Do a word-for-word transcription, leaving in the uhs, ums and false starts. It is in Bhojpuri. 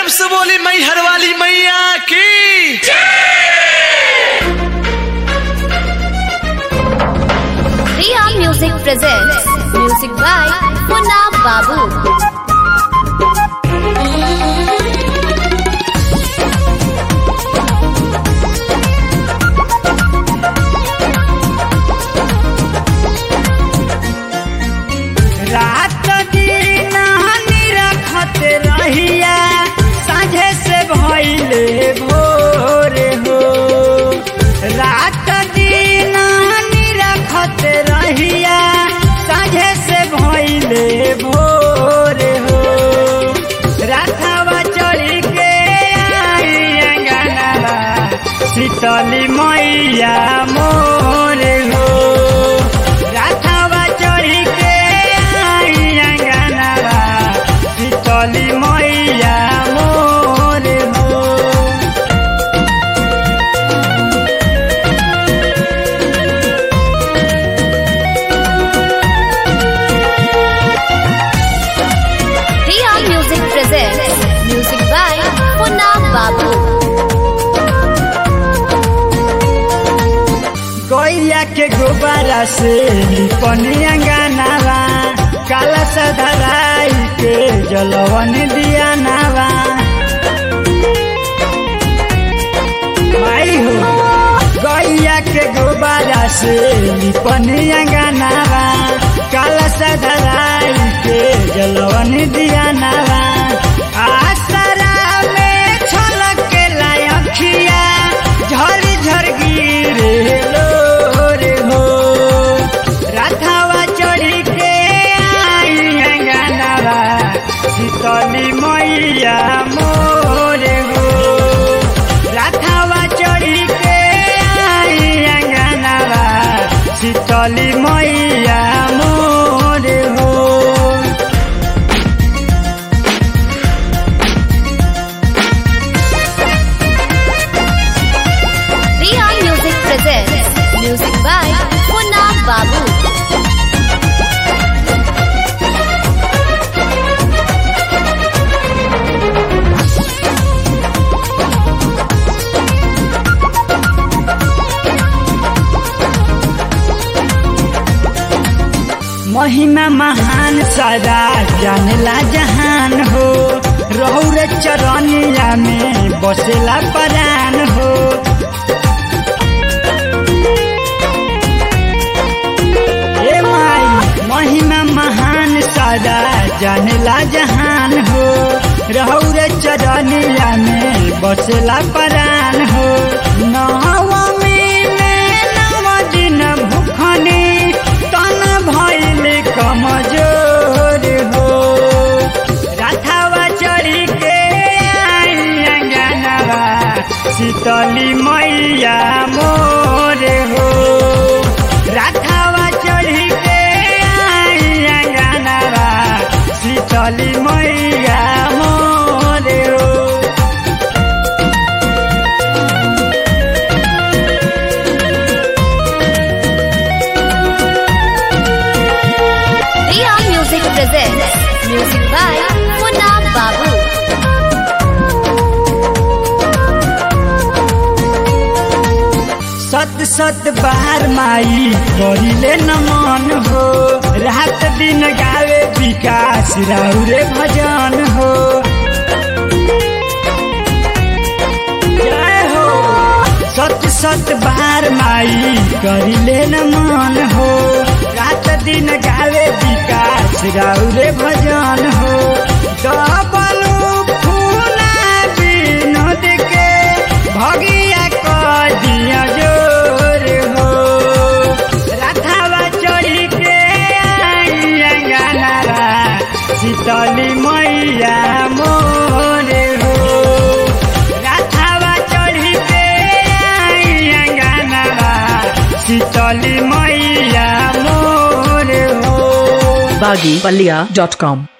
प्रेम से बोली मैहर वाली मैया की Riya Music presents music by Munna Babu. रात दिन निरखत रहिया साझे से भइले भोर हो। रात दिन निरखत रहिया साझे से भइले भोर हो। राथवा चढ़ी के आई अंगनवा शीतली मैया मोर हो। राथवा चढ़ी के शीतली मैया मोर हो। Riya Music presents music by Munna Babu. गैया के गोबरा से लिपनी अंगनावा काला सधराई के जलवन दिया नावा। माई हो गैया के गोबरा से लिपनी अंगनावा काला सधराई के जलवन दिया नावा। आसरा में छलक के लायखिया झर झर गिरे लोर हो। राथवा चढ़ी के आई अंगनवा शीतली मैया मोर हो। राथवा चढ़ी के आई अंगनवा शीतली मैया मोर हो। Riya Music presents music by Munna Babu. महिमा महान सदा जानला जहान हो। रहुर चरनिया में बसेला परान हो। ए माई महिमा महान सदा जानला जहान हो। रहुर चरनिया में बसेला परान हो। नवमी में नव दिन भूखनी तन भइल कमजोर हो। राथवा चढ़ी के आई अंगनवा शीतली मैया मोर हो। राथवा चढ़ी के आई अंगनवा शीतली मैया मोर हो। Riya Music presents music by Munna Babu. सत सत बार माई करिले नमन हो। रात दिन गावे विकास राउरे भजन हो। जय हो सत सत बार माई करिले नमन हो। रात दिन गावे विकास राउरे भजन हो। डबलू फूला विनोद के भगिया क दिया जोर हो। राथवा चढ़ी के आई अंगनवा शीतली मैया मोर हो। राथवा चढ़ी के आई अंगनवा शीतली मैया मोर हो। baggypalia dot com